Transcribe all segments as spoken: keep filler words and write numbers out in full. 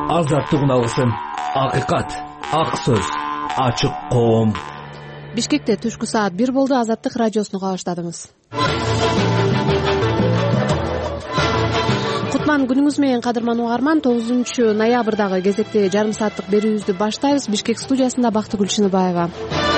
азаттыгын алгысың. Акыйкат, ак сөз, ачык коом. Бишкекте түшкү саат бир болду. Азаттык радиосуну кабаштадыңыз. Кутман күнүңүз менен, кадырман угарман. тогузунчу ноябрдагы кезекте жарым сааттык берүүбүздү баштайбыз. Бишкек студиясында Бактыгүл Чыныбаева.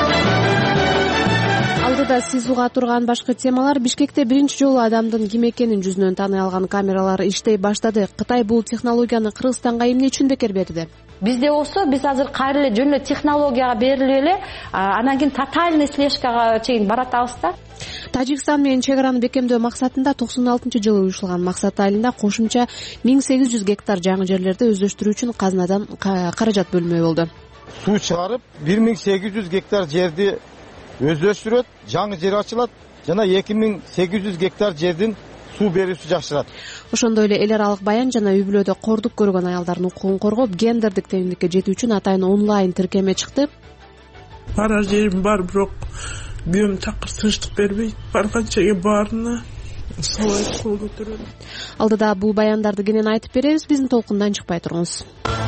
Алдыда сиз уга турган башкы темалар. Бишкекте биринчи жолу адамдын ким экенин жүзүнөн тааный алган камералар иштей баштады. Кытай бул технологияны Кыргызстанга эмне үчүн бекер берди? Бизде болсо биз азыр кайра эле жөн эле технологияга берилип эле, анан кийин тотальный слежкага чейин баратабыз да. Тажикстан менен чек араны бекемдөө максатында токсон алтынчы жылы уюшулган максат айылында кошумча миң сегиз жүз гектар жаңы жерлерди өздөштүрүү үчүн казынадан каражат бөлмөй болду. Суу чыгарып, бир миң сегиз жүз гектар жерди өздөштүрөт, жаңы жер ачылат жана эки миң сегиз жүз гектар жердин суу берүүсү жакшырат. Ошондой эле эл аралык баян жана үй бүлөдө кордук көргөн аялдардын укугун коргоп, гендердик теңдикке жетүү үчүн атайын онлайн тиркеме чыкты. Бара жерим бар, бирок күйөөм такыр тынчтык бербейт. Барган жерге баарына солай кол көтөрөт. Алдыда бул баяндарды кенен айтып беребиз. Биздин толкундан чыкпай туруңуз.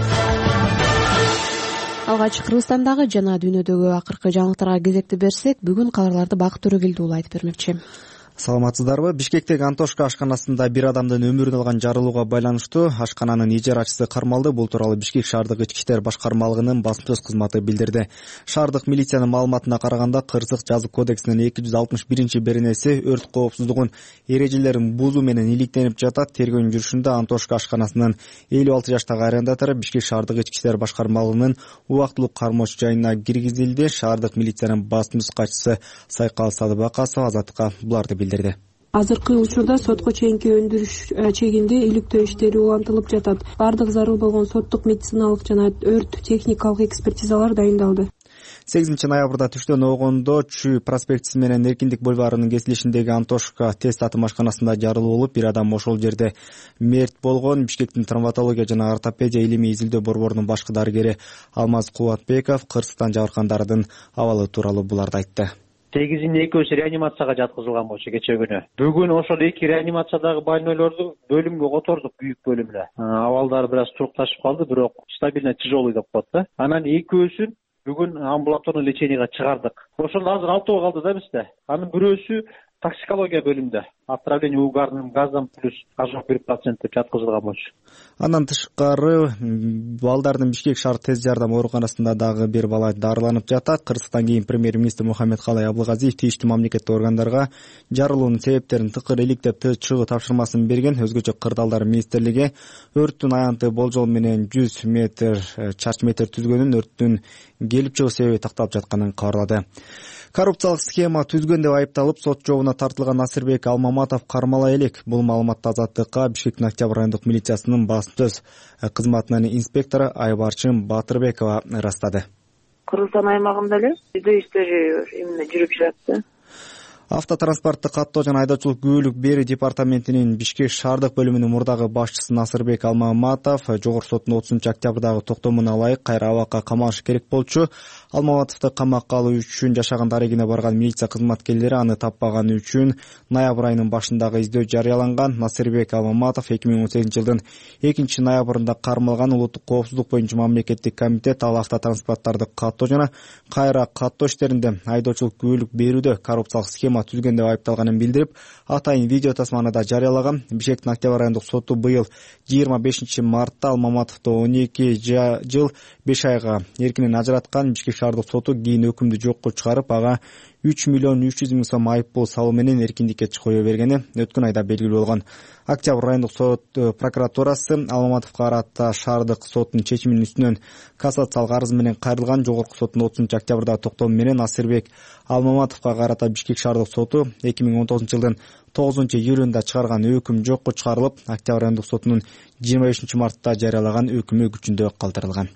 Алгач Кыргызстандагы жана дүйнөдөгү акыркы жаңылыктарга кезекти берсек, бүгүн кабарларды Бакыт Төрөгелди уулу айтып бермекчи. Саламатсыздарбы? Бишкектеги Антошка ашканасында бир адамдын өмүрүн алган жарылууга байланыштуу ашкананын ижарачысы кармалды. Бул тууралуу Бишкек шаардык ички иштер башкармалыгынын басма сөз кызматы билдирди. Шаардык милициянын маалыматына караганда, Кырсык жазык кодексинин эки жүз алтымыш биринчи беренеси өрт коопсуздугунун эрежелерин бузуу менен иликтенип жатат. Тергөөнүн жүрүшүндө Антошка ашканасынын элүү алты жаштагы арендатору Бишкек шаардык ички иштер башкармалыгынын убактылуу кармоочу жайына киргизилди. Шаардык милициянын басма сөз катчысы Сайкал Садыбакасова Азаттыкка буларды билдирди. Азыркы учурда сотко чейинки өндүрүш чегинде иликтөө иштери улантылып жатат. Бардык зарыл болгон соттук, медициналык жана өрт техникалык экспертизалар дайындалды. сегизинчи ноябрда түштөн огондо Чүй проспектиси менен Эркиндик бульварынын кесилишиндеги Антошка тест атым ашканасында жарылуу болуп, бир адам ошол жерде мерт болгон. Бишкектин травматология жана ортопедия илимий изилдөө борборунун башкы дарыгери Алмаз Кубатбеков Кырсыктан жабыркандардын абалы тууралуу буларды айтты. сегизинин экөөсү реанимацияга жаткызылган болчу кече күнү. Бүгүн ошол эки реанимациядагы больнойлорду бөлүмгө котордук, büyük бөлүмүнө. Абалдары бир аз турукташып калды, бирок стабильно тяжелый деп коет да. Анан экөөсүн бүгүн амбулаторный леченияга чыгардык. Ошол азыр алтоо калды да бизде. Анын бирөөсү токсикология бөлүмүндө отравление угарным газом плюс ожог бир процент деп жаткызылган болчу. Андан тышкары балдардын Бишкек шаар тез жардам ооруканасында дагы бир бала дарыланып жатат. Кыргызстан кийин премьер-министр Мухаммедкалай Абылгазиев тийиштүү мамлекеттик органдарга жарылуунун себептерин тыкыр иликтеп чыгуу тапшырмасын берген. Өзгөчө Кырдаалдар министрлиги өрттүн аянты болжол менен жүз метр чарчы метр түзгөнүн, өрттүн келип чыгуу себеби такталып жатканын кабарлады. Коррупциялык схема түзгөн деп айыпталып, сот жообуна тартылган Насырбек Алмаматов кармала элек. Бул маалыматты Азаттыкка Бишкектин Октябрь райондук милициясынын басма сөз кызматынын инспектору Айбарчын Батырбекова ырастады. Кыргызстан аймагында эле издөө иштери именно жүрүп жатты. Автотранспортты каттоо жана айдоочулук күбөлүк берүү департаментинин Бишкек шаардык бөлүмүнүн мурдагы башчысы Насырбек Алмаматов жогорку соттун отузунчу октябрдагы токтомуна ылайык кайра абакка камалышы керек болчу. Алмаматовду камакка алуу үчүн жашаган дарегине барган милиция кызматкерлери аны таппаганы үчүн ноябрь айынын башындагы издөө жарыяланган. Насырбек Алмаматов эки миң он сегизинчи жылдын экинчи ноябрында кармалган. Улуттук коопсуздук боюнча мамлекеттик комитет ал автотранспорттарды каттоо жана кайра каттоо иштеринде айдоочулук күбөлүк берүүдө коррупциялык схема түзгөн деп айыпталганын билдирип, атайын видео тасманы да жарыялаган. Бишкектин Октябрь райондук соту быйыл жыйырма бешинчи мартта Алмаматовду он эки жыл беш айга эркинен ажыраткан. Бишкек шаардык соту кийин өкүмдү жокко чыгарып, ага үч миллион үч жүз миң сом айып пул салуу менен эркиндикке кое бергени өткөн айда белгилүү болгон. Октябрь райондук сот прокуратурасы Алмаматовго карата шаардык соттун чечиминин үстүнөн кассациялык арыз менен кайрылган. Жогорку соттун отузунчу октябрдагы токтому менен Насырбек Алмаматовго карата Бишкек шаардык соту эки миң он тогузунчу жылдын тогузунчу июлунда чыгарган өкүм жокко чыгарылып, Октябрь райондук сотунун жыйырма бешинчи мартта жарыялаган өкүмү күчүндө калтырылган.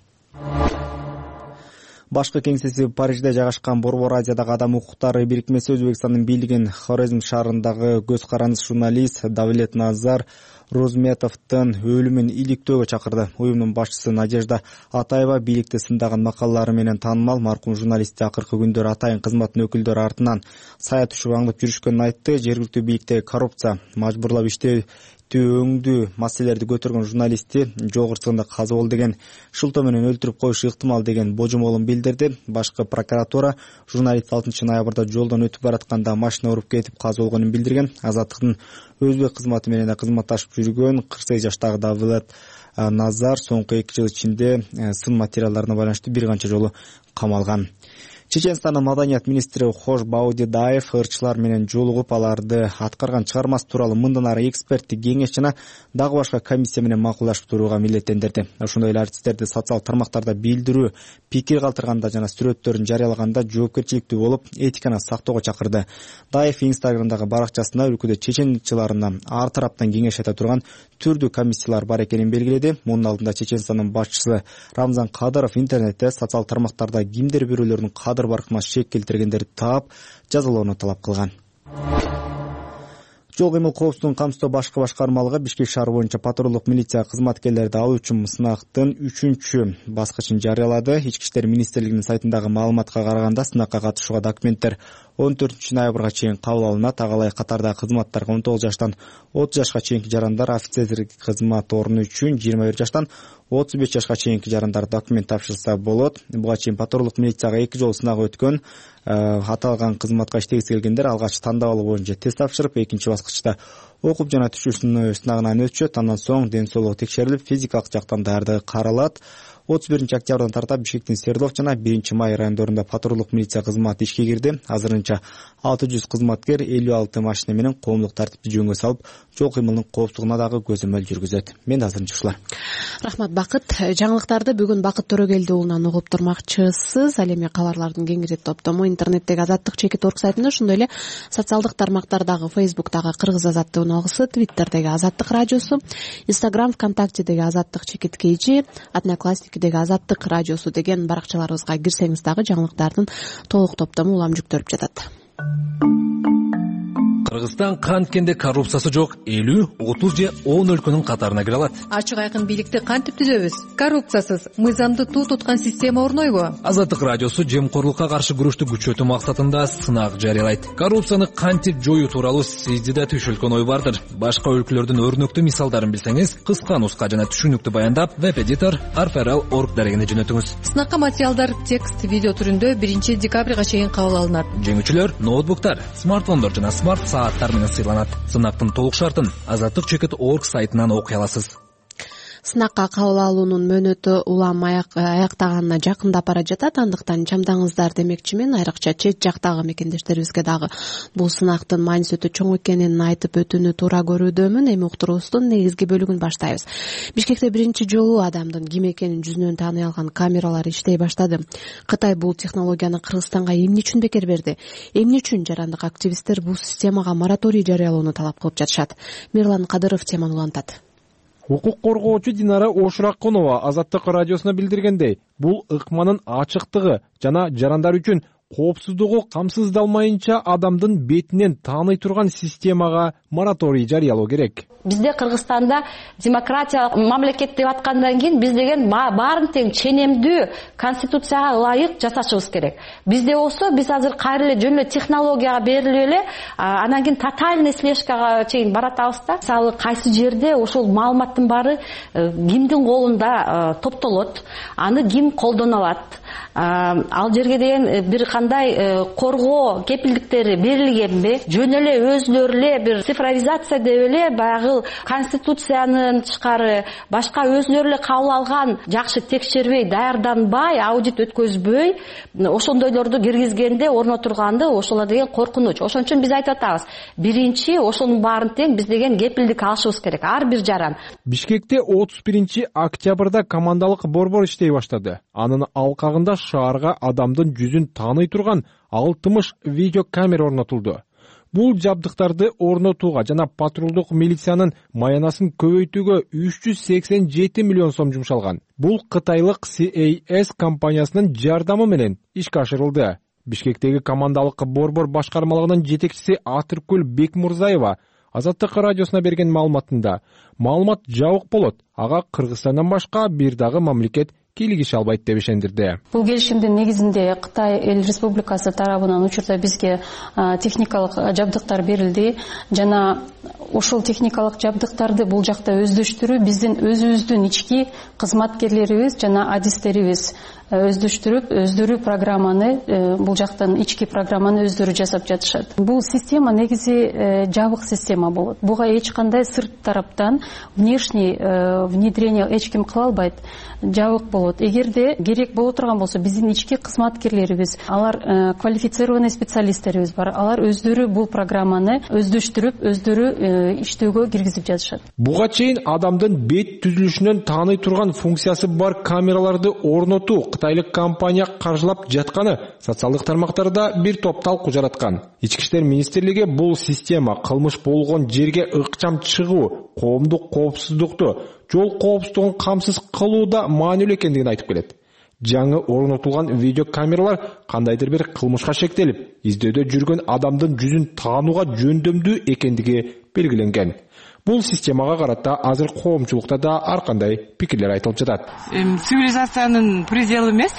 Башкы кеңсеси Парижде жайгашкан Борбор Азиядагы адам укуктары бирикмеси Өзбекстандын бийлигин Хорезм шаарындагы көз карандыс журналист Давлет Назар Розметовдун өлүмүн иликтөөгө чакырды. Уюмдун башчысы Надежда Атаева бийликти сындаган макалалары менен таанымал маркум журналистти акыркы күндөр атайын кызматтын өкүлдөрү артынан сая түшүп аңдып жүрүшкөнүн айтты. Жергиликтүү бийликтеги коррупция, мажбурлап иштөө өңдүү маселелерди көтөргөн журналистти жол кырсыгында каза болду деген шылтоо менен өлтүрүп коюшу ыктымал деген божомолун билдирди. Башкы прокуратура журналист алтынчы ноябрда жолдон өтүп баратканда машина уруп кетип каза болгонун билдирген. Азаттыктын өзбек кызматы менен кызматташып жүргөн кырк сегиз жаштагы Давлет Назар соңку эки жыл ичинде сын материалдарына байланыштуу бир канча жолу камалган. Чеченстандын маданият министри Хош Баудидаев ырчылар менен жолугуп, аларды аткарган чыгармасы тууралуу мындан ары эксперттик кеңеш жана дагы башка комиссия менен макулдашып турууга милдеттендирди. Ошондой эле артисттерди социалдык тармактарда билдирүү, пикир калтырганда жана сүрөттөрүн жарыялаганда жоопкерчиликтүү болуп, этиканы сактоого чакырды. Даев Инстаграмдагы баракчасында өлкөдө чечен ырчыларына ар тараптан кеңеш айта турган түрдүү комиссиялар бар экенин белгиледи. Мунун алдында Чеченстандын башчысы Рамзан Кадыров интернетте социалдык тармактарда кимдер бирөөлөрдүн кадыр баркына шек келтиргендерди таап, жазалоону талап кылган. Жол кыймыл коопсуздугун камсыздоо башкы башкармалыгы Бишкек шаар боюнча патрулдук милиция кызматкерлерди алуу үчүн сынактын үчүнчү баскычын жарыялады. Ички иштер министрлигинин сайтындагы маалыматка караганда, сынакка катышууга документтер он төртүнчү ноябрга чейин кабыл алынат. Агалай катардагы кызматтарга он тогуз жаштан отуз жашка чейинки жарандар, офицерлик кызмат орну үчүн жыйырма бир жаштан отуз беш жашка чейинки жарандар документ тапшырса болот. Буга чейин патрулдук милицияга эки жолу сынак өткөн аталган кызматка иштегиси келгендер алгач тандап алуу боюнча тест тапшырып, экинчи баскычта окуп жана түшүү сынагынан өтүшөт. Андан соң ден соолугу текшерилип, физикалык жактан даярдыгы каралат. отуз биринчи октябрдан тарта Бишкектин Свердлов жана биринчи май райондорунда патрулдук милиция кызматы ишке кирди. Азырынча алты жүз кызматкер элүү алты машина менен коомдук тартипти жөнгө салып, жол кыймылынын коопсуздугуна дагы көзөмөл жүргүзөт. Мен азырынча ушулар. Рахмат Бакыт. Жаңылыктарды бүгүн Бакыт Төрөгелди уулунан угуп турмакчысыз. Ал эми кабарлардын кеңири топтому интернеттеги азаттык чекит орг сайтында, ошондой эле социалдык тармактардагы Фейсбуктагы Кыргыз азаттык үналгысы, Твиттердеги азаттык радиосу, Инстаграм, ВКонтактедеги азаттык чекит кейжи, Одноклассникидеги азаттык радиосу деген баракчаларыбызга кирсеңиз дагы жаңылыктардын толук топтому улам жүктөлүп жатат. Кыргызстан канткенде коррупциясы жок элүү, отуз же он өлкөнүн катарына кире алат. Ачык айкын бийликти кантип түзөбүз? Коррупциясыз, мыйзамды туу туткан система орнойбу? Азаттык радиосу жемкорлукка каршы күрөштү күчөтүү максатында сынак жарыялайт. Коррупцияны кантип жоюу тууралуу сизде да түшүлгөн ой бардыр. Башка өлкөлөрдүн өрнөктүү мисалдарын билсеңиз, кыска нуска жана түшүнүктүү баяндап, веб-эдитор арферал точка орг дарегине жөнөтүңүз. Сынакка материалдар текст, видео түрүндө биринчи декабрга чейин кабыл алынат. Жеңүүчүлөр ноутбуктар, смартфондор жана смарт сааттар менен сыйланат. Сынактын толук шартын азаттык чекит точка орг сайтынан окуй аласыз. Сынакка кабыл алуунун мөөнөтү улам аяктаганына жакындап бара жатат. Андыктан чамдаңыздар демекчимен, айрыкча чет жактагы мекендештерибизге дагы бул сынактын мааниси өтө чоң экенин айтып өтүүнү туура көрүүдөмүн. Эми уктуруубуздун негизги бөлүгүн баштайбыз. Бишкекте биринчи жолу адамдын ким экенин жүзүнөн тааный алган камералар иштей баштады. Кытай бул технологияны Кыргызстанга эмне үчүн бекер берди? Эмне үчүн жарандык активисттер бул системага мораторий жарыялоону талап кылып жатышат? Мирлан Кадыров теманы улантат. Укук коргоочу Динара Ошуракунова Азаттык радиосуна билдиргендей, бул ыкманын ачыктыгы жана жарандар үчүн коопсуздугу камсыздалмайынча адамдын бетинен тааный турган системага мораторий жарыялоо керек. Бизде Кыргызстанда демократиялык мамлекет деп аткандан кийин биз деген баарын тең ченемдүү конституцияга ылайык жасашыбыз керек. Бизде болсо биз азыр кайра эле жөн эле технологияга берилип эле анан кийин тотальный слежкага чейин баратабыз да. Мисалы кайсы жерде ошол маалыматтын баары кимдин колунда топтолот, аны ким колдоно алат, ал жерге деген бир кандай коргоо кепилдиктери берилгенби, жөн эле өзүлөрү эле бир цифровизация деп эле баягы конституциянын тышкары башка өзүлөрү эле кабыл алган жакшы текшербей, даярданбай, аудит өткөзбөй, ошондойлорду киргизгенде орнотурганды ошолор деген коркунуч. Ошон үчүн биз айтып атабыз, биринчи ошонун баарын тең биз деген кепилдик алышыбыз керек, ар бир жаран. Бишкекте отуз биринчи октябрда командалык борбор иштей баштады. Анын алкагында шаарга адамдын жүзүн тааный турган алтымыш видеокамера орнотулду. Бул жабдыктарды орнотууга жана патрулдук милициянын маянасын көбөйтүүгө үч жүз сексен жети миллион сом жумшалган. Бул кытайлык си эй эс компаниясынын жардамы менен ишке ашырылды. Бишкектеги командалык борбор башкармалыгынын жетекчиси Атыркүл Бекмурзаева Азаттык радиосуна берген маалыматында, маалымат жабык болот. Ага Кыргызстандан башка бир дагы мамлекет кийлигише албайт деп ишендирди. Бул келишимдин негизинде Кытай Эл Республикасы тарабынан учурда бизге техникалык жабдыктар берилди жана ошол техникалык жабдыктарды бул жакта өздөштүрүү биздин өзүбүздүн ички кызматкерлерибиз жана адистерибиз өздөштүрүп өздөрү программаны бул жактан ички программаны өздөрү жасап жатышат. Бул система негизи жабык система болот. Буга эч кандай сырт тараптан внешний внедрение эч ким кыла албайт. Жабык болот. Эгерде керек боло турган болсо биздин ички кызматкерлерибиз, алар квалифицированный специалисттерибиз бар. Алар өздөрү бул программаны өздөштүрүп, өздөрү иштөөгө киргизип жатышат. Буга чейин адамдын бет түзүлүшүнөн тааный турган функциясы бар камераларды орнотуу кытайлык компания каржылап жатканы социалдык тармактарда бир топ талкуу жараткан. Ички иштер министрлиги бул система кылмыш болгон жерге ыкчам чыгуу, коомдук коопсуздукту, жол коопсуздугун камсыз кылууда маанилүү экендигин айтып келет. Жаңы орнотулган видео камералар кандайдыр бир кылмышка шектелип, издөөдө жүргөн адамдын жүзүн таанууга жөндөмдүү экендиги белгиленген. Бул системага карата азыр коомчулукта да ар кандай пикирлер айтылып жатат. Цивилизациянын пределы эмес.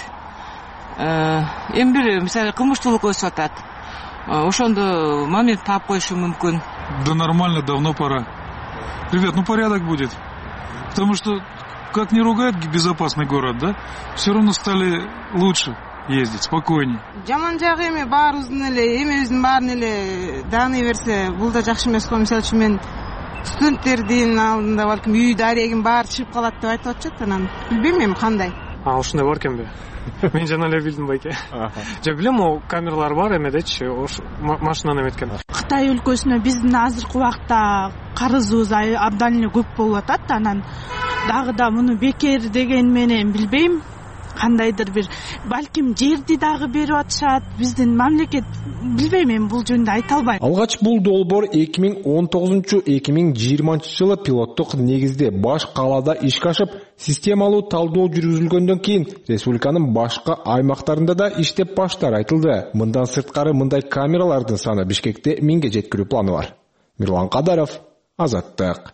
Эми бир мисалы кылмыштуулук өсүп атат. Ошондо момент таап коюшу мүмкүн. Да нормально, давно пора. Ребят, ну порядок будет. Потому что, как не ругают безопасный город, да, все равно стали лучше ездить, спокойнее. Жаман жагы эми баарыбыздын эле, эмебиздин баарын эле дааный берсе, бул да жакшы эмес го. Мисалы үчүн мен студенттердин алдында балким үй дарегин баары чыгып калат деп айтып атышат, анан билбейм эми кандай. А, ушундай бар экенби? Мен жана эле билдим байке. Жа билем, могу камералар бар эмедечи, машинаны эметкен. Кытай өлкөсүнө биздин азыркы убакта карызыбыз абдан эле көп болуп атат, анан дагы да муну бекер деген менен билбейм. Кандайдыр бир балким жерди дагы берип атышат, биздин мамлекет билбейм, эми бул жөнүндө айта албайм. Алгач бул долбоор эки миң он тогузунчу — эки миң жыйырманчы жылы пилоттук негизде баш калаада ишке ашып, системалуу талдоо жүргүзүлгөндөн кийин республиканын башка аймактарында да иштеп баштары айтылды. Мындан сырткары мындай камералардын саны Бишкекте миңге жеткирүү планы бар. Мирлан Кадаров, Азаттык.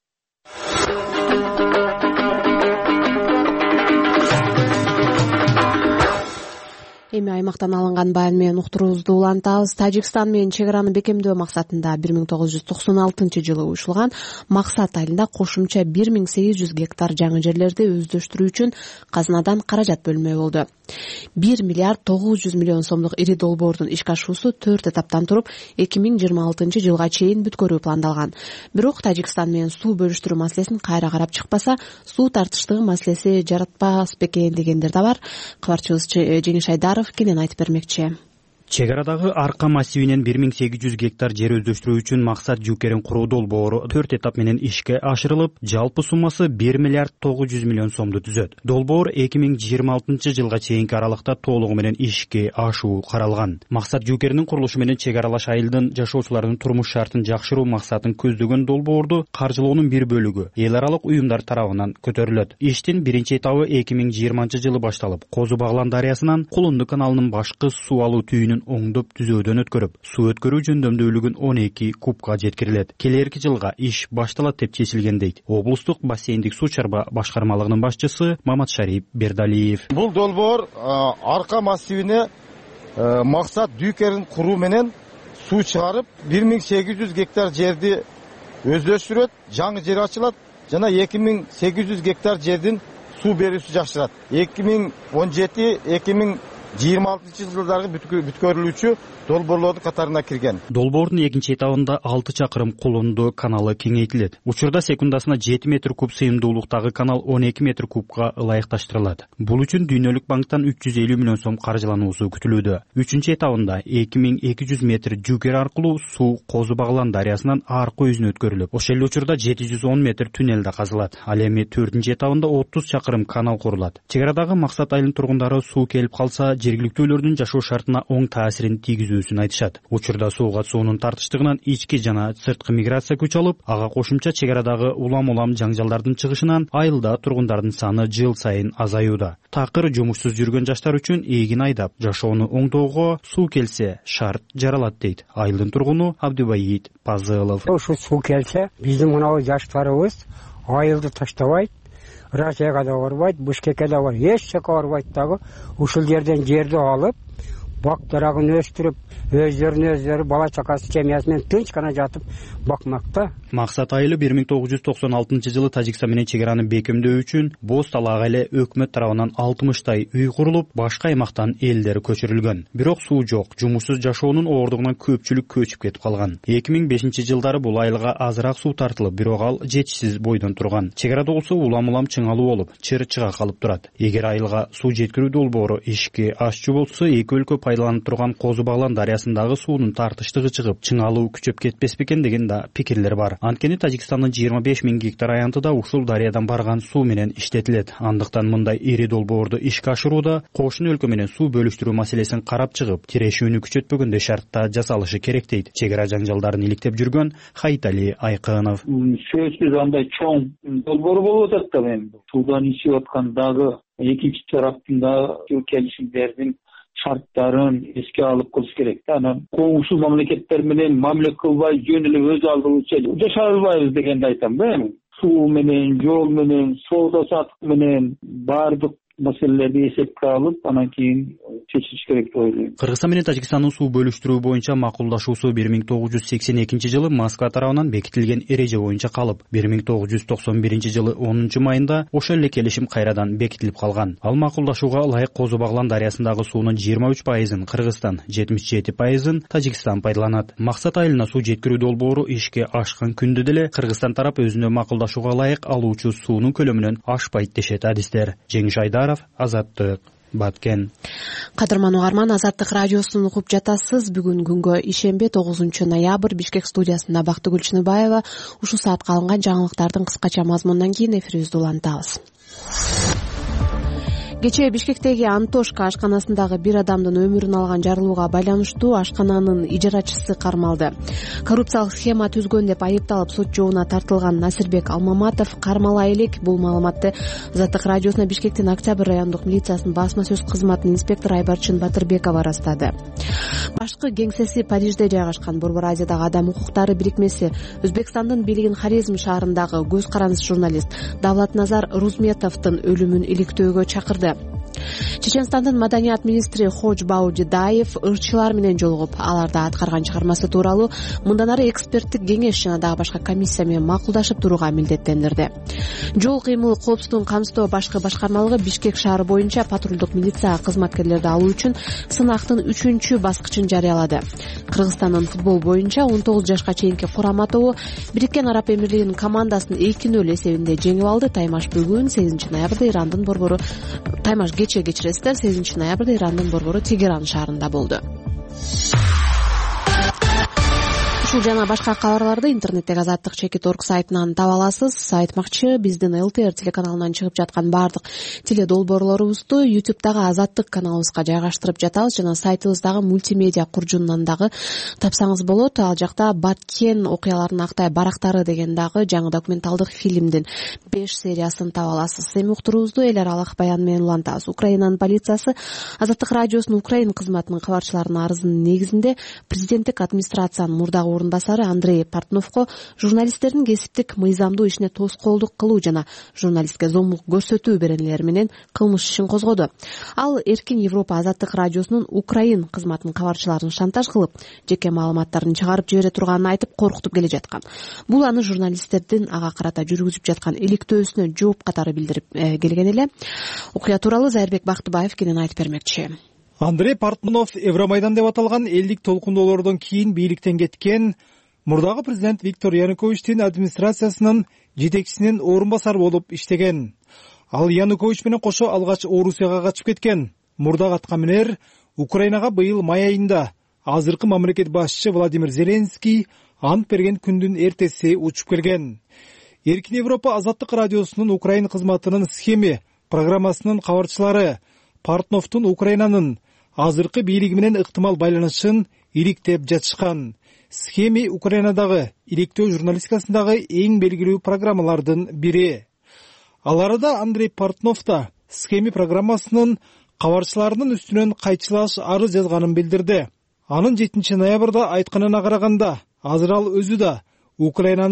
Эми аймактан алынган баян менен уктуруубузду улантабыз. Тажикстан менен чек араны бекемдөө максатында бир миң тогуз жүз токсон алтынчы жылы уюшулган максат айылында кошумча бир миң сегиз жүз гектар жаңы жерлерди өздөштүрүү үчүн казынадан каражат бөлмө болду. бир миллиард тогуз жүз миллион сомдук ири долбоордун ишке ашуусу төрт этаптан туруп эки миң жыйырма алтынчы жылга чейин бүткөрүү пландалган. Бирок Тажикстан менен суу бөлүштүрүү маселесин кайра карап чыкпаса, суу тартыштыгы маселеси жаратпас бекен дегендер да бар. Кабарчыбыз Жеңиш Айдаров кенен айтып бермекчи. Чек арадагы Арка массивинен бир миң сегиз жүз гектар жер өздөштүрүү үчүн максат жүүкерин куруу долбоору төрт этап менен ишке ашырылып, жалпы суммасы бир миллиард тогуз жүз миллион сомду түзөт. Долбоор эки миң жыйырма алтынчы жылга чейинки аралыкта толугу менен ишке ашуу каралган. Максат жүүкеринин курулушу менен чек аралаш айылдын жашоочулардын турмуш шартын жакшыруу максатын көздөгөн долбоорду каржылоонун бир бөлүгү эл аралык уюмдар тарабынан көтөрүлөт. Иштин биринчи этабы эки миң жыйырманчы жылы башталып, Козу Баглан дарыясынан Кулунду каналынын башкы суу алуу түйүнүн оңдоп түзөөдөн өткөрүп, суу өткөрүү жөндөмдүүлүгүн он эки кубка жеткирилет. Келерки жылга иш башталат деп чечилген дейт облустук бассейндик суу чарба башкармалыгынын башчысы Маматшарип Бердалиев. Бул долбоор Арка массивине максат дүүкерин куруу менен суу чыгарып, бир миң сегиз жүз гектар жерди өздөштүрөт, жаңы жер ачылат жана эки миң сегиз жүз гектар жердин суу берүүсү жакшырат. эки миң он жети — эки миң жыйырма алтынчы жылдары бүткөрүлүүчү долбоорлордун катарына кирген. Долбоордун экинчи этабында алты чакырым Кулунду каналы кеңейтилет. Учурда секундасына жети метр куб сыйымдуулуктагы канал он эки метр кубка ылайыкташтырылат. Бул үчүн Дүйнөлүк банктан үч жүз элүү миллион сом каржылануусу күтүлүүдө. Үчүнчү этабында эки миң эки жүз метр жүүкер аркылуу суу Козу Баглан дарыясынан Арка өзүнө өткөрүлүп, ошол эле учурда жети жүз он метр туннел да казылат. Ал эми төртүнчү этабында отуз чакырым канал курулат. Чек арадагы максат айылынын тургундары суу келип калса, жергиликтүүлөрдүн жашоо шартына оң таасирин тийгизүүсүн айтышат. Учурда сууга суунун тартыштыгынан ички жана сырткы миграция күч алып, ага кошумча чек арадагы улам-улам жаңжалдардын чыгышынан айылда тургундардын саны жыл сайын азаюуда. Такыр жумушсуз жүргөн жаштар үчүн эгин айдап, жашоону оңдоого суу келсе шарт жаралат дейт айылдын тургуну Абдыбайит Пазылов. Ушу суу келсе, биздин мынау жаштарыбыз айылды таштабайт, Россияга да барбайт, Бишкекке да бар, эч жака барбайт дагы. Ушул жерден жерди алып, бак дарагын өстүрүп, өздөрүнө өздөрү бала чакасы семьясы менен тынч гана жатып бакмакта. Максат Айылы бир миң тогуз жүз токсон алтынчы жылы Тажикстан менен чек араны бекемдөө үчүн Боз талаак эле өкмөт тарабынан алтымыштай үй курулуп, башка аймактан элдер көчүрүлгөн. Бирок суу жок, жумушсуз жашоонун оордугунан көпчүлүк көчүп кетип калган. эки миң бешинчи жылдары бул айылга азыраак суу тартылып, бирок ал жетишсиз бойдон турган. Чек арада болсо улам-улам чыңалуу болуп, чыр-чыга калып турат. Эгер айылга суу жеткирүү долбоору ишке ашчу болсо, эки өлкө пайдаланып турган Козу Баглан дарыясындагы суунун тартыштыгы чыгып, чыңалуу күчөп кетпес бекен деген да пикирлер бар. Анткени Тажикстандын жыйырма беш миң гектар аянтыда ушул дарыядан барган суу менен иштетилет. Андыктан мындай ири долбоорду ишке ашырууда кошуна өлкө менен суу бөлүштүрүү маселесин карап чыгып, тирешүүнү күчөтпөгөндөй шартта жасалышы керек дейт чек ара жаңжалдарын иликтеп жүргөн Хайтали Айкынов. Сөзсүз андай чоң долбоор болуп атат да, эми суудан ичип аткандагы экинчи тараптын да келишимдердин шарттарын эске алып кылыш керек да. Анан коңшул мамлекеттер менен мамиле кылбай жөн эле өз алдыбызча жашай албайбыз дегенди айтам да. Эми суу менен, жол менен, соода саттык менен баардык маселелерди эсепке алып, анан кийин чечилиш керек деп ойлойм. Кыргызстан менен Тажикстандын суу бөлүштүрүү боюнча макулдашуусу бир миң тогуз жүз сексен экинчи жылы Москва тарабынан бекитилген эреже боюнча калып, бир миң тогуз жүз токсон биринчи жылы онунчу майында ошол эле келишим кайрадан бекитилип калган. Ал макулдашууга ылайык Козу Баглан дарыясындагы суунун жыйырма үч пайызын Кыргызстан, жетимиш жети пайызын Тажикстан пайдаланат. Максат Айылына суу жеткирүү долбоору ишке ашкан күндө деле Кыргызстан тарап өзүнө макулдашууга ылайык алуучу суунун көлөмүнөн ашпайт дешет адистер. Жеңиш Айдар, Азаттык, Баткен. Кадырман угарман, Азаттык радиосун угуп жатасыз. Бүгүн күнгө ишембе тогузунчу ноябрь Бишкек студиясында Бактыгүл Чыныбаева. Ушул саатка алынган жаңылыктардын кыскача мазмунунан кийин эфирибизди улантабыз. Кечээ Бишкектеги Антошка ашканасындагы бир адамдын өмүрүн алган жарылууга байланыштуу ашкананын ижарачысы кармалды. Коррупциялык схема түзгөн деп айыпталып сот жообуна тартылган Насирбек Алмаматов кармала элек. Бул маалыматты Азаттык радиосуна Бишкектин Октябрь райондук милициясынын басма сөз кызматынын инспектору Айбарчын Батырбекова ырастады. Башкы кеңсеси Парижде жайгашкан Борбор Азиядагы адам укуктары бирикмеси Өзбекстандын бийлигин Хорезм шаарындагы көз карандысыз журналист Давлатназар Рузметовдун өлүмүн иликтөөгө чакырды. Чеченстандын маданият министри Хоч Баудидаев ырчылар менен жолугуп, аларда аткарган чыгармасы тууралуу мындан ары эксперттик кеңеш жана дагы башка комиссия менен макулдашып турууга милдеттендирди. Жол кыймыл коопсуздугун камсыздоо башкы башкармалыгы Бишкек шаары боюнча патрулдук милиция кызматкерлерди алуу үчүн сынактын үчүнчү баскычын жарыялады. Кыргызстандын футбол боюнча он тогуз жашка чейинки курама тобу Бириккен Араб Эмирлигинин командасын эки нөл эсебинде жеңип алды. Таймаш бүгүн сегизинчи ноябрда Ирандын борбору Таймаш кечээ кечиресиздер, сегизинчи ноябрда Ирандын борбору Тегеран шаарында болду. Ушул жана башка кабарларды интернеттеги азаттык чекит точка орг сайтынан таба аласыз. Айтмакчы, биздин эл ти эр телеканалынан чыгып жаткан баардык теле долбоорлорубузду ютубтагы Азаттык каналыбызга жайгаштырып жатабыз жана сайтыбыздагы мультимедиа куржунунан дагы тапсаңыз болот. Ал жакта Баткен окуяларынын актай барактары деген дагы жаңы документалдык фильмдин беш сериясын таба аласыз. Эми уктуруубузду эл аралык баян менен улантабыз. Украинанын полициясы Азаттык радиосунун Украин кызматынын кабарчыларынын арызынын негизинде президенттик администрациянын мурдагы орунбасары Андрей Портновко журналисттердин кесиптик мыйзамдуу ишине тоскоолдук кылуу жана журналистке зомбулук көрсөтүү беренелери менен кылмыш ишин козгоду. Ал Эркин Европа Азаттык радиосунун Украин кызматынын кабарчыларын шантаж кылып, жеке маалыматтарын чыгарып жибере турганын айтып коркутуп келе жаткан. Бул аны журналисттердин ага карата жүргүзүп жаткан иликтөөсүнө жооп катары билдирип э, келген эле. Окуя тууралуу Зайырбек Бактыбаев кенен айтып бермекчи. Андрей Портнов Евромайдан деп аталган элдик толкундоолордон кийин бийликтен кеткен мурдагы президент Виктор Януковичтин администрациясынын жетекчисинин орун басары болуп иштеген. Ал Янукович менен кошо алгач Орусияга качып кеткен. Мурдагы аткаминер Украинага быйыл май айында азыркы мамлекет башчысы Владимир Зеленский ант берген күндүн эртеси учуп келген. Эркин Европа Азаттык радиосунун Украин кызматынын схеми программасынын кабарчылары Портновдун Украинанын азыркы бийлиги менен ыктымал байланышын иликтеп жатышкан. Схеми Украинадагы иликтөө журналистикасындагы эң белгилүү программалардын бири. Ал арада Андрей Портнов да схеми программасынын кабарчыларынын үстүнөн кайтчылаш арыз жазганын билдирди. Анын жетинчи ноябрда айтканына караганда, азыр ал өзү да Украинанын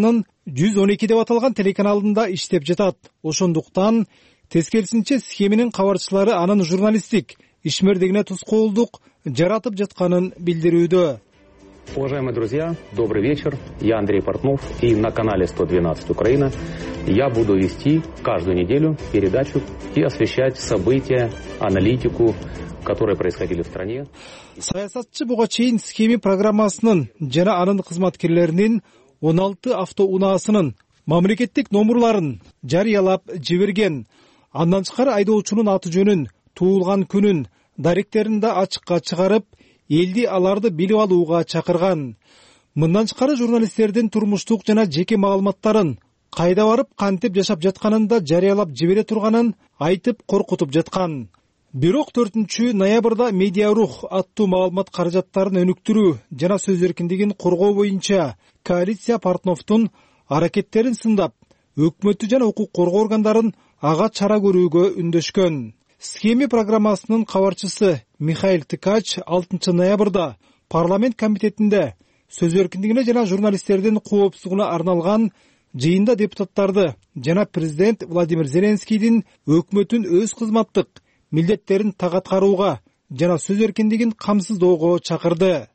жүз он эки деп аталган телеканалында иштеп жатат. Ошондуктан тескерисинче схеменин кабарчылары анын журналисттик ишмердигине тоскоолдук жаратып жатканын билдирүүдө. Уважаемые друзья, добрый вечер. Я Андрей Портнов, и на канале сто двенадцать Украина я буду вести каждую неделю передачу и освещать события, аналитику, которые происходили в стране. Саясатчы буга чейин схеми программасынын жана анын кызматкерлеринин он алты автоунаасынын мамлекеттик номурларын жарыялап жиберген. Андан тышкары айдоочунун аты жөнүн, туулган күнүн, даректерин да ачыкка чыгарып, элди аларды билип алууга чакырган. Мындан тышкары журналисттердин турмуштук жана жеке маалыматтарын, кайда барып кантип жашап жатканын да жарыялап жибере турганын айтып коркутуп жаткан. Бирок төртүнчү ноябрда Медиарух аттуу маалымат каражаттарын өнүктүрүү жана сөз эркиндигин коргоо боюнча коалиция Портновдун аракеттерин сындап, өкмөттү жана укук коргоо органдарын ага чара көрүүгө үндөшкөн. Схеми программасынын кабарчысы Михаил Тыкач алтынчы ноябрда парламент комитетинде сөз эркиндигине жана журналисттердин коопсуздугуна арналган жыйында депутаттарды жана президент Владимир Зеленскийдин өкмөттүн өз кызматтык милдеттерин так аткарууга жана сөз эркиндигин камсыздоого чакырды.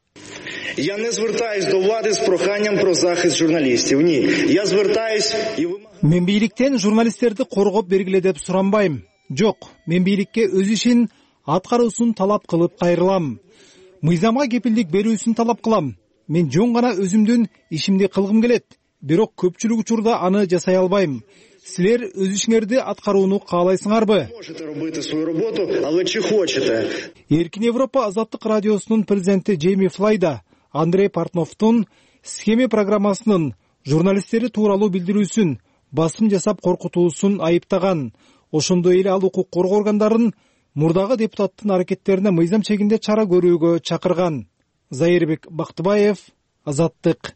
Я не звертаюсь до влади з проханням про захист журналістів. Ні, я звертаюсь і Мен бийликтен журналисттерди коргоп бергиле деп суранбайм. Жок, мен бийликке өз ишин аткаруусун талап кылып кайрылам. Мыйзамга кепилдик берүүсүн талап кылам. Мен жөн гана өзүмдүн ишимди кылгым келет, бирок көпчүлүк учурда аны жасай албайм. Силер өз ишиңерди аткарууну каалайсыңарбы? можете робити свою роботу, але чи хочете? Эркин Европа Азаттык радиосунун президенти Джейми Флайда Андрей Портновдун схеми программасынын журналисттери тууралуу билдирүүсүн басым жасап коркутуусун айыптаган. Ошондой эле ал укук коргоо органдарын мурдагы депутаттын аракеттерине мыйзам чегинде чара көрүүгө чакырган. Зайырбек Бактыбаев, Азаттык.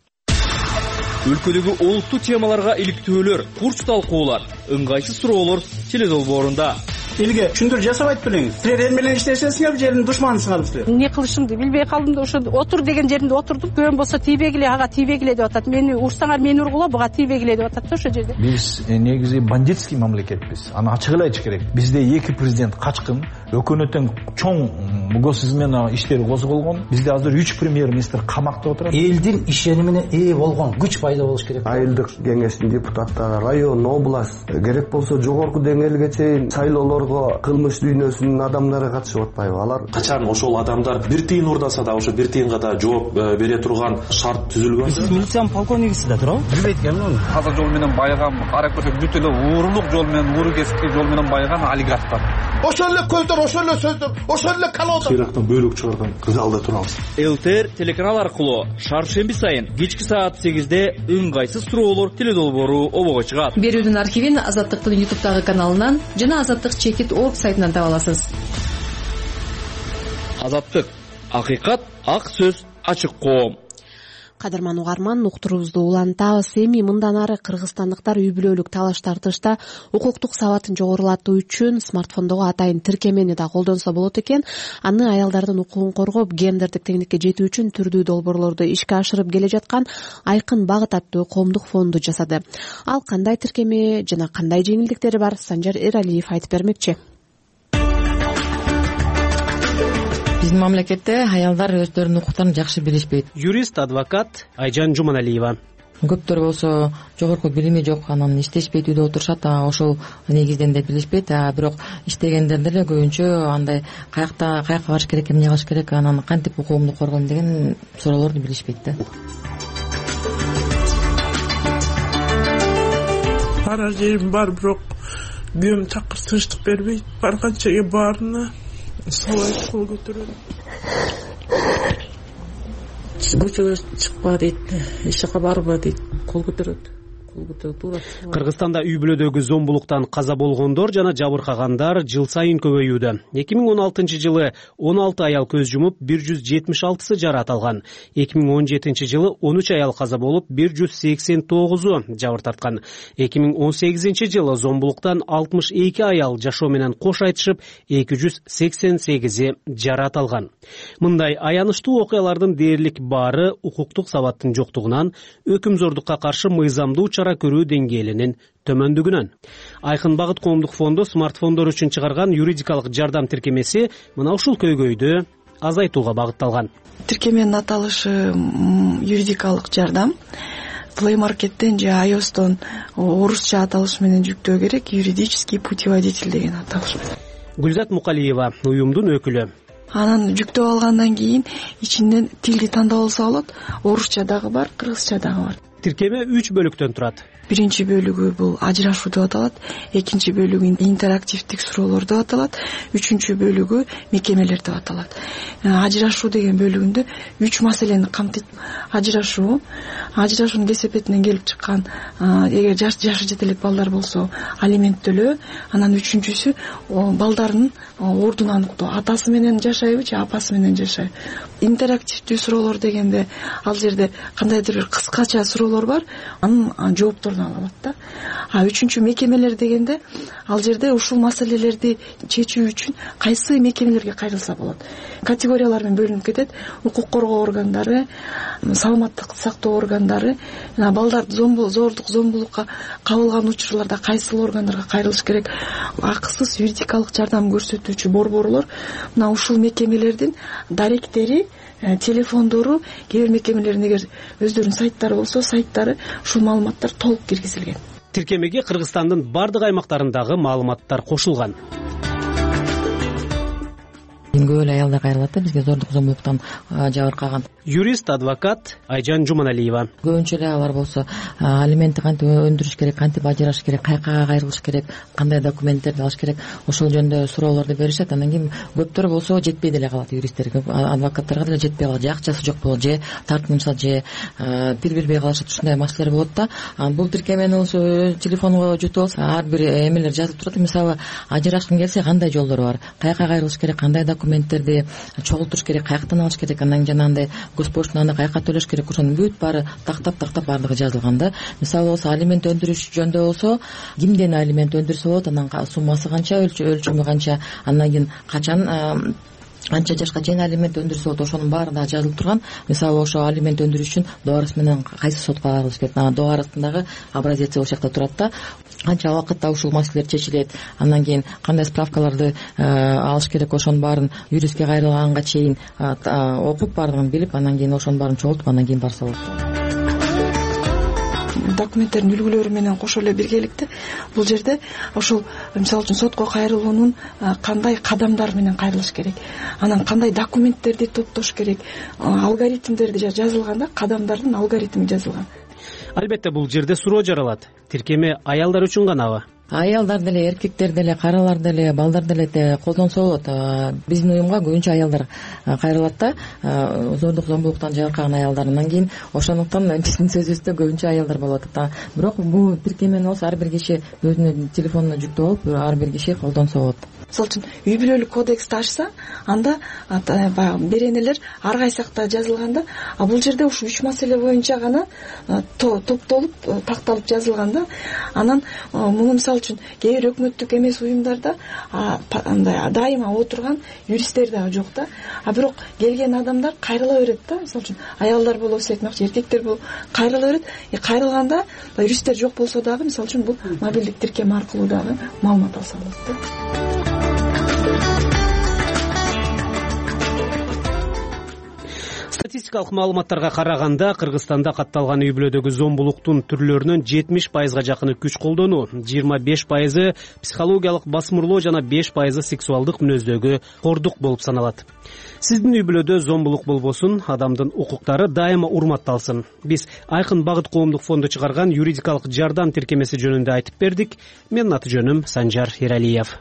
Өлкөдөгү олуттуу темаларга иликтөөлөр, курс талкуулар, ыңгайсыз суроолор теледолбоорунда. Элге түшүндүр жасап айтып бериңиз. Силер эл менен иштешесиңер, жердин душманысыңар силер. Эмне кылышымды билбей калдым да ошо отур деген жеринде отурдум. Көн болсо тийбегиле, ага тийбегиле деп атат. Мени урсаңар мени ургула, буга тийбегиле деп атат да ошо жерде. Биз негизи бандитский мамлекетпиз. Аны ачык эле айтыш керек. Бизде эки президент качкын, өкмөттүн чоң госизм менен иштери козголгон. Бизде азыр үч премьер-министр камакта отурат. Элдин ишенимине ээ болгон күч пайда болуш керек. Айылдык кеңештин депутаттары, район, область, керек болсо жогорку деңгээлге чейин шайлоолорго кылмыш дүйнөсүнүн адамдары катышып атпайбы? Алар качан ошол адамдар бир тыйын урдаса да ошо бир тыйынга да жооп бере турган шарт түзүлгөн. Сиз милициянын полковнигисиз да туурабы? Билбейт экенмин. Таза жол менен байыган, арак көрсөк бүт эле уурулук жол менен, ууру кесипти жол менен байыган олигархтар. Ошол эле көздөр, ошол эле сөздөр, ошол эле калоодор. Сыйрактан бөлүк чыгарган кызалда турабыз. ЛТР телеканал аркылуу шаршемби сайын кечки саат сегизде ыңгайсыз суроолор теледолбоору обого чыгат. Берүүнүн архивин Азаттыктын ютубтагы каналынан жана Азаттык чекит точка орг сайтынан таба аласыз. Азаттык, акыйкат, ак сөз, ачык коом. Кадырман угарман, уктуруубузду улантабыз. Эми мындан ары кыргызстандыктар үй бүлөлүк талаш тартышта укуктук сабатын жогорулатуу үчүн смартфондогу атайын тиркемени да колдонсо болот экен. Аны аялдардын укугун коргоп, гендердик теңдикке жетүү үчүн түрдүү долбоорлорду ишке ашырып келе жаткан Айкын багыт аттуу коомдук фонду жасады. Ал кандай тиркеме жана кандай жеңилдиктери бар, Санжар Эралиев айтып бермекчи. Биздин мамлекетте аялдар өздөрүнүн укуктарын жакшы билишпейт. Юрист, адвокат Айжан Жуманалиева. Көптөр болсо жогорку билими жок, анан иштешпейт, үйдө отурушат, ошол негизден да билишпейт. А бирок иштегендер деле көбүнчө андай каякта каяка барыш керек, эмне кылыш керек, анан кантип укугумду коргойм деген суроолорду билишпейт да. Бара жерим бар, бирок күйөөм такыр тынчтык бербейт. Барган жерге баарына солай кол көтөрөм. Көчөгө чыкпа дейт, эч жака барба дейт, кол көтөрөт. Кыргызстанда үй бүлөдөгү зомбулуктан каза болгондор жана жабыркагандар жыл сайын көбөйүүдө. эки миң он алтынчы жылы он алты аял көз жумуп, бир жүз жетимиш алтысы жаракат алган. эки миң он жетинчи жылы он үч аял каза болуп, бир жүз сексен тогузу жабыр тарткан. эки миң он сегизинчи жылы зомбулуктан алтымыш эки аял жашоо менен кош айтышып, эки жүз сексен сегизи жаракат алган. Мындай аянычтуу окуялардын дээрлик баары укуктук сабаттын жоктугунан, өкүмзордукка каршы мыйзамдуу чара көрүү деңгээлинин төмөндүгүнөн. Айкын Багыт коомдук фонду смартфондор үчүн чыгарган юридикалык жардам тиркемеси мына ушул көйгөйдү азайтууга багытталган. Тиркеменин аталышы юридикалык жардам. Play Market'ten же iOS'тон орусча аталыш менен жүктөө керек, юридический путеводитель деген аталыш. Гүлзат Мукалиева, уюмдун өкүлү. Анан жүктөө алгандан кийин ичинен тилди тандап алса болот. Орусча дагы бар, кыргызча дагы бар. Тиркеме үч бөлүктөн турат. Биринчи бөлүгү бул ажырашуу деп аталат, экинчи бөлүгү интерактивдик суроолор деп аталат, үчүнчү бөлүгү мекемелер деп аталат. Ажырашуу деген бөлүгүндө үч маселени камтыйт. Ажырашуу, ажырашуунун кесепетинен келип чыккан, эгер жашы жете элек балдар болсо, алимент төлөө, анан үчүнчүсү балдардын ордун аныктоо. Атасы менен жашайбы же апасы менен жашайбы. Интерактивдүү суроолор дегенде ал жерде кандайдыр бир кыскача суроолор бар, анын жоопторун алат да. А үчүнчү мекемелер дегенде ал жерде ушул маселелерди чечүү үчүн кайсы мекемелерге кайрылса болот. Категориялар менен бөлүнүп кетет. Укук коргоо органдары, саламаттык сактоо органдары, балдарды зордук, зомбулукка кабылган учурларда кайсыл органдарга кайрылыш керек, акысыз юридикалык жардам көрсөтүүчү борборлор. Мына ушул мекемелердин даректери, телефондору, кээ бир мекемелердин эгер өздөрүнүн сайттары болсо, сайттары ушул маалыматтар толук киргизилген. Тиркемеге Кыргызстандын бардык аймактарындагы маалыматтар кошулган. Көп эле аялдар кайрылат да бизге зордук, зомбулуктан жабыркаган. Юрист, адвокат Айжан Жуманалиева. Көбүнчө эле алар болсо алиментти кантип өндүрүш керек, кантип ажыраш керек, кайкага кайрылыш керек, кандай документтерди алыш керек, ошол жөнүндө суроолорду беришет. Анан кийин көптөр болсо жетпей деле калат, юристтерге, адвокаттарга деле жетпей калат, же акчасы жок болот, же тартынышат, же тил билбей калышат, ушундай маселелер болот да. Бул тиркемени болсо телефонго jutуп алса, ар бир эмелер жазылып турат. Мисалы, ажырашкың келсе кандай жолдору бар, кайка кайрылыш керек, кандай документтерди чогултуруш керек, каяктан алыш керек, анан жанагындай госпоштаны каяка төлөш керек, ошонун бүт баары тактап тактап баардыгы жазылган да. Мисалы болсо алимент өндүрүш жөнүндө болсо, кимден алимент өндүрсө болот, анан суммасы канча, өлчөмү канча, андан кийин качан канча жашка чейин алимент өндүрсө болот, ошонун баары да жазылып турган. Мисалы ошо алимент өндүрүш үчүн доорас менен кайсы сотко барылыш керек, анан доорасындагы образеци ошол жакта турат да. Канча убакытта ушул маселелер чечилет, андан кийин кандай справкаларды алыш керек, ошонун баарын юристке кайрылганга чейин окуп, баардыгын билип, анан кийин ошонун баарын чогултуп, андан кийин барса болот. Документтердин үлгүлөрү менен кошо эле биргеликте бул жерде ошол мисалы үчүн сотко кайрылуунун кандай кадамдар менен кайрылыш керек, анан кандай документтерди топтош керек, алгоритмдерди жазылган да, кадамдардын алгоритми жазылган. Албетте бул жерде суроо жаралат. Тиркеме аялдар үчүн ганабы? Аялдар деле, эркектер деле, каралар деле, балдар деле колдонсо болот. Биздин уюмга көбүнчө аялдар кайрылат да, зордук, зомбулуктан жабыркаган аялдар. Андан кийин ошондуктан биздин сөзүбүздө көбүнчө аялдар болот. Бирок бул тиркемени болсо ар бир киши өзүнүн телефонуна жүктөп алып, ар бир киши колдонсо болот. Мисалы үчүн үй бүлөлүк кодексти ачса, анда беренелер ар кайсыкта жазылганда, а бул жерде ушу үч маселе боюнча гана топтолуп, такталып жазылган да. Анан муну мисалы үчүн кээ бир өкмөттүк эмес уюмдарда андай дайыма отурган юристтер дагы жок да. А бирок келген адамдар кайрыла берет да. Мисалы үчүн аялдар болобу, айтмакчы, эркектер болобу кайрыла берет. Кайрылганда юристтер жок болсо дагы, мисалы үчүн бул мобилдик тиркем аркылуу дагы маалымат алса болот да. Статистикалык маалыматтарга караганда, Кыргызстанда катталган үй бүлөдөгү зомбулуктун түрлөрүнүн жетимиш пайызга жакыны күч колдонуу, жыйырма беш пайызы психологиялык басмырлоо жана беш пайызы сексуалдык мүнөздөгү кордук болуп саналат. Сиздин үй бүлөдө зомбулук болбосун, адамдын укуктары дайыма урматталсын. Биз Айкын Багыт коомдук фонду чыгарган юридикалык жардам тиркемеси жөнүндө айтып бердик. Менин аты жөнүм Санжар Эралиев.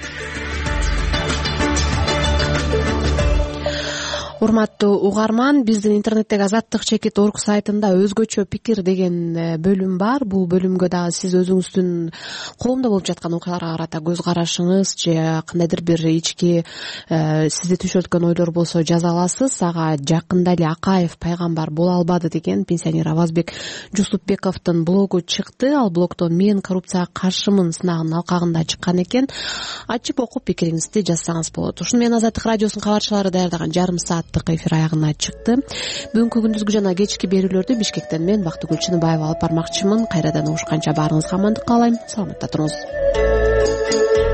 Урматтуу угарман, биздин интернеттеги азаттык чекит точка орг сайтында өзгөчө пикир деген бөлүм бар. Бул бөлүмгө дагы сиз өзүңүздүн колунда болуп жаткан окуяларга карата көз карашыңыз же кандайдыр бир ички сизди түшөлткөн ойлор болсо жаза аласыз. Ага жакында эле Акаев пайгамбар боло албады деген пенсионер Авазбек Жусупбековдун блогу чыкты. Ал блогдон мен коррупцияга каршымын сынагынын алкагында чыккан экен. Ачып окуп пикириңизди жазсаңыз болот. Ушуну менен Азаттык радиосунун кабарчылары даярдаган жарым саат сааттык эфир аягына чыкты. Бүгүнкү күндүзгү жана кечки берүүлөрдү Бишкектен мен Бактыгүл Чыныбаева алып бармакчымын. Кайрадан угушканча баарыңызга амандык каалайм. Саламатта туруңуз.